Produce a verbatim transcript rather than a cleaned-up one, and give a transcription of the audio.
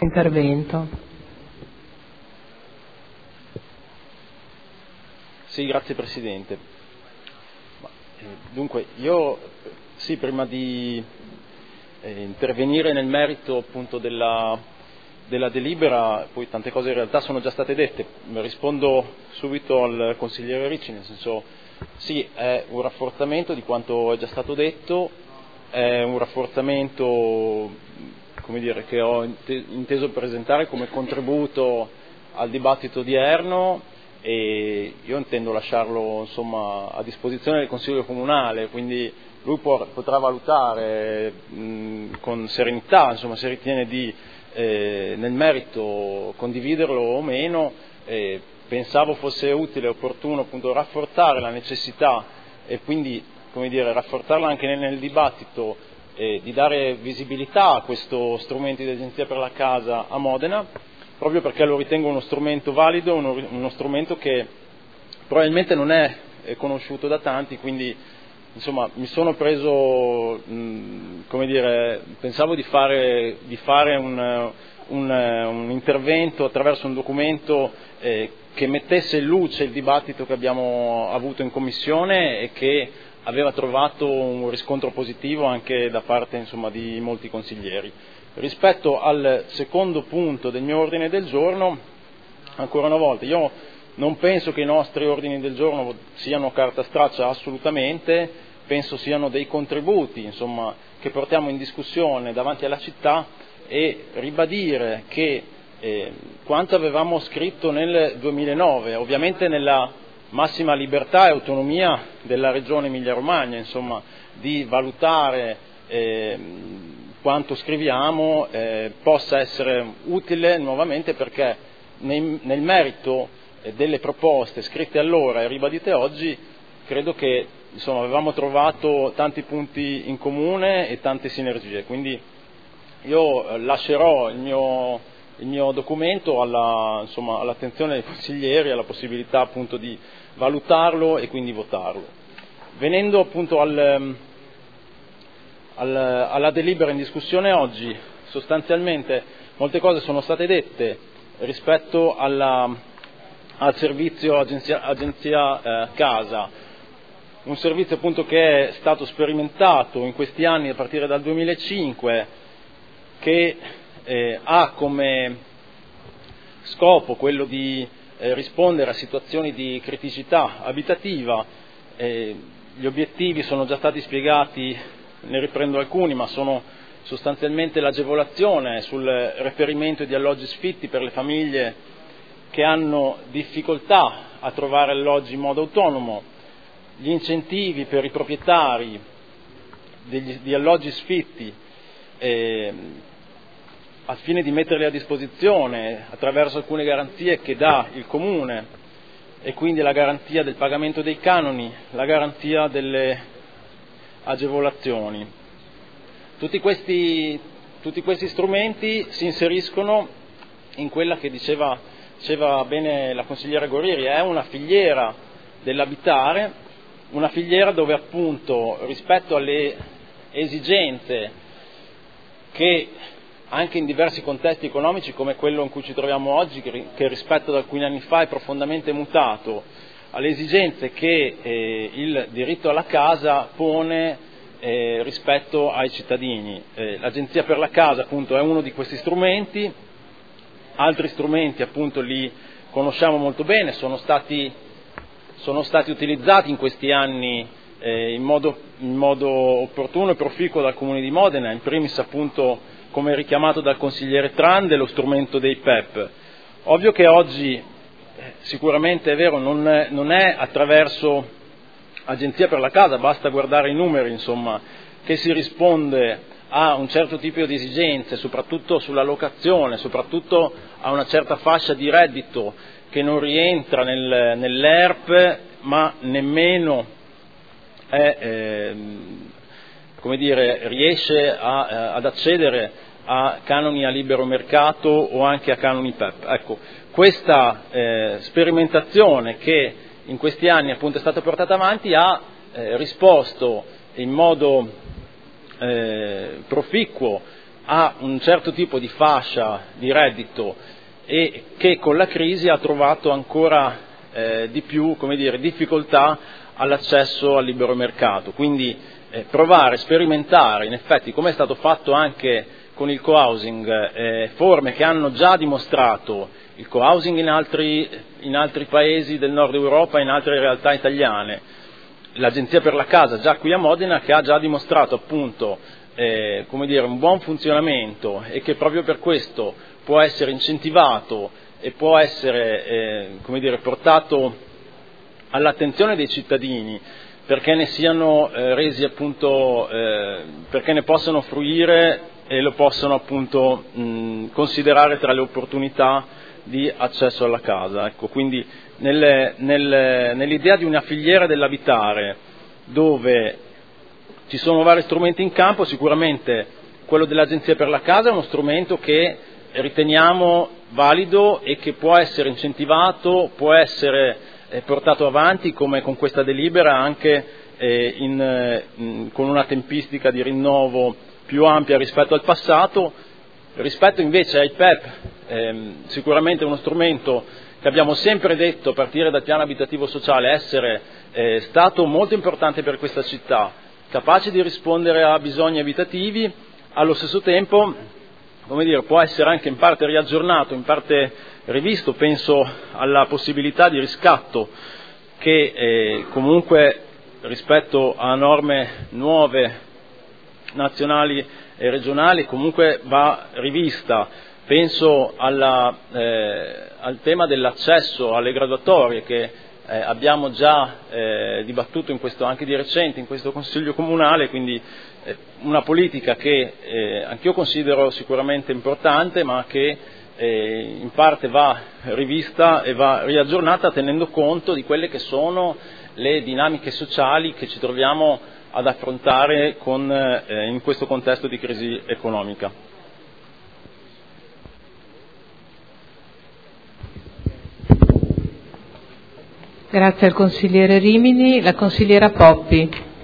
intervento. Sì, grazie Presidente. Dunque, io sì, prima di eh, intervenire nel merito appunto della, della delibera, poi tante cose in realtà sono già state dette, rispondo subito al consigliere Ricci, nel senso sì, è un rafforzamento di quanto è già stato detto, è un rafforzamento, come dire, che ho inteso presentare come contributo al dibattito odierno, e io intendo lasciarlo insomma a disposizione del Consiglio Comunale, quindi lui può, potrà valutare mh, con serenità, insomma, se ritiene di eh, nel merito condividerlo o meno. Eh, pensavo fosse utile e opportuno appunto rafforzare la necessità e quindi, come dire, rafforzarla anche nel, nel dibattito, eh, di dare visibilità a questo strumento di agenzia per la casa a Modena, proprio perché lo ritengo uno strumento valido, uno, uno strumento che probabilmente non è, è conosciuto da tanti, quindi insomma mi sono preso, mh, come dire, pensavo di fare, di fare un, un, un intervento attraverso un documento eh, che mettesse in luce il dibattito che abbiamo avuto in Commissione e che aveva trovato un riscontro positivo anche da parte insomma di molti consiglieri. Rispetto al secondo punto del mio ordine del giorno, ancora una volta, io non penso che i nostri ordini del giorno siano carta straccia, assolutamente, penso siano dei contributi insomma, che portiamo in discussione davanti alla città, e ribadire che eh, quanto avevamo scritto nel duemilanove, ovviamente nella massima libertà e autonomia della Regione Emilia-Romagna, insomma, di valutare eh, quanto scriviamo eh, possa essere utile nuovamente, perché nei, nel merito eh, delle proposte scritte allora e ribadite oggi credo che insomma, avevamo trovato tanti punti in comune e tante sinergie, quindi io eh, lascerò il mio, il mio documento alla, insomma, all'attenzione dei consiglieri, alla possibilità appunto di valutarlo e quindi votarlo. Venendo appunto al alla delibera in discussione oggi, sostanzialmente molte cose sono state dette rispetto alla, al servizio agenzia, agenzia eh, casa, un servizio appunto che è stato sperimentato in questi anni a partire dal duemilacinque, che eh, ha come scopo quello di eh, rispondere a situazioni di criticità abitativa. Eh, gli obiettivi sono già stati spiegati, ne riprendo alcuni, ma sono sostanzialmente l'agevolazione sul reperimento di alloggi sfitti per le famiglie che hanno difficoltà a trovare alloggi in modo autonomo, gli incentivi per i proprietari degli, di alloggi sfitti eh, al fine di metterli a disposizione attraverso alcune garanzie che dà il Comune, e quindi la garanzia del pagamento dei canoni, la garanzia delle agevolazioni. Tutti questi, tutti questi strumenti si inseriscono in quella che diceva, diceva bene la consigliera Guerrieri, è una filiera dell'abitare, una filiera dove appunto rispetto alle esigenze che anche in diversi contesti economici come quello in cui ci troviamo oggi, che, che rispetto ad alcuni anni fa è profondamente mutato, alle esigenze che eh, il diritto alla casa pone eh, rispetto ai cittadini. Eh, L'Agenzia per la Casa appunto è uno di questi strumenti, altri strumenti appunto li conosciamo molto bene, sono stati, sono stati utilizzati in questi anni eh, in, modo, in modo opportuno e proficuo dal Comune di Modena, in primis appunto come richiamato dal consigliere Trande, lo strumento dei P E P. Ovvio che oggi sicuramente è vero, non è, non è attraverso Agenzia per la Casa, basta guardare i numeri, insomma, che si risponde a un certo tipo di esigenze, soprattutto sulla locazione, soprattutto a una certa fascia di reddito che non rientra nel, nell'E R P, ma nemmeno è, eh, come dire, riesce a, eh, ad accedere a canoni a libero mercato o anche a canoni P E P. Ecco, questa eh, sperimentazione che in questi anni appunto è stata portata avanti ha eh, risposto in modo eh, proficuo ha un certo tipo di fascia di reddito e che con la crisi ha trovato ancora eh, di più, come dire, difficoltà all'accesso al libero mercato. Quindi eh, provare, sperimentare, in effetti, come è stato fatto anche con il co-housing, eh, forme che hanno già dimostrato il co-housing in altri, in altri paesi del nord Europa, in altre realtà italiane, l'Agenzia per la Casa già qui a Modena, che ha già dimostrato appunto eh, come dire, un buon funzionamento e che proprio per questo può essere incentivato e può essere eh, come dire, portato all'attenzione dei cittadini perché ne siano eh, resi appunto, eh, perché ne possano fruire e lo possono appunto mh, considerare tra le opportunità di accesso alla casa. Ecco, quindi nelle, nelle, nell'idea di una filiera dell'abitare dove ci sono vari strumenti in campo, sicuramente quello dell'Agenzia per la Casa è uno strumento che riteniamo valido e che può essere incentivato, può essere eh, portato avanti come con questa delibera anche eh, in, eh, in, con una tempistica di rinnovo più ampia rispetto al passato. Rispetto invece ai P E P, ehm, sicuramente è uno strumento che abbiamo sempre detto a partire dal piano abitativo sociale essere eh, stato molto importante per questa città, capace di rispondere a bisogni abitativi, allo stesso tempo come dire, può essere anche in parte riaggiornato, in parte rivisto, penso alla possibilità di riscatto che eh, comunque rispetto a norme nuove nazionali e regionali comunque va rivista. Penso alla, eh, al tema dell'accesso alle graduatorie che eh, abbiamo già eh, dibattuto in questo, anche di recente in questo Consiglio Comunale, quindi eh, una politica che eh, anch'io considero sicuramente importante ma che eh, in parte va rivista e va riaggiornata tenendo conto di quelle che sono le dinamiche sociali che ci troviamo ad affrontare con, eh, in questo contesto di crisi economica. Grazie al consigliere Rimini. La consigliera Poppi.